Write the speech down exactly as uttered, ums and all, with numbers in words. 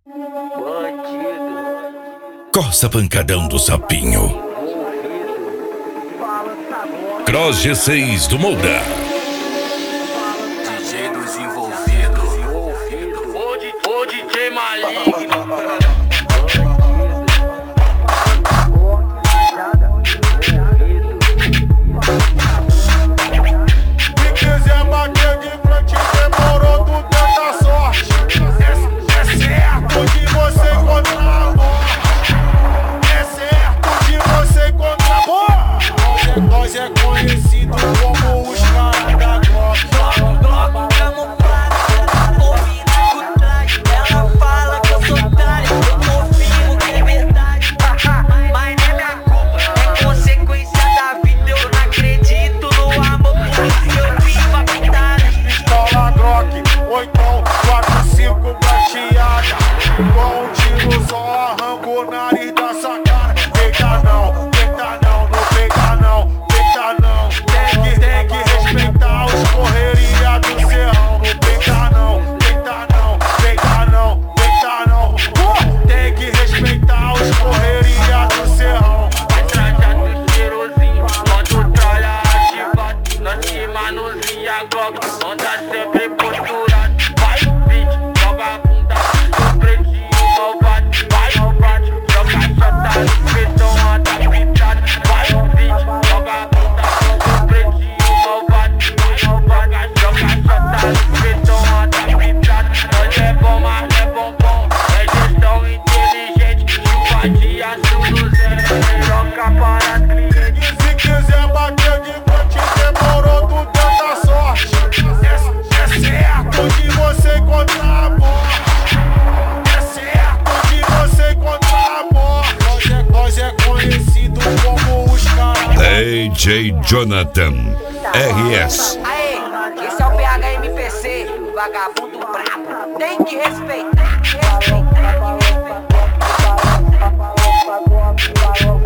Coça Pancadão do Sapinho. Cross G seis do Molda. D J dos envolvidos. O D J maligno. Nós é conhecido como os caras da Glock. Glock camuflada, ouvindo por trás. Ela fala que eu sou otário, eu confirmo que é verdade. Mas não é minha culpa, é consequência da vida. Eu não acredito no amor, por isso eu vivo a pintada. Pistola Glock, ou então quatro cinco prateada. Com um tiro só arranco o nariz da sacada. Deita não, deita não, não pega não. Tem que, tem que respeitar os correria do serrão. Não peita não, peita não, peita não, peita não. Uh! Tem que respeitar os correria do serrão. Vai trajar do cheirosinho, quando tralha ativado. Nós te manuseia Glock, anda sempre posturado. Vai, bitch, joga a bunda, sou pretinho malvado. Vai, malvado, joga a chata no peitão, anda pintado. Vai, bitch, joga a bunda, sou pretinho malvado. Vai, malvado, joga a chata no peitão, anda pintado. Nós é bom, mas não é bombom. É gestão inteligente, chuva de assunto zero. Troca para cliente. E se quiser bater de frente, demorou, tu tenta a sorte. É, é certo de você encontrar a morte. É certo de você encontrar a morte. Nós é, nós é conhecido como os caras. D J Jonathan R S. Aê, esse é o P H M P C, vagabundo brabo. Tem que respeitar, respeitar, respeitar.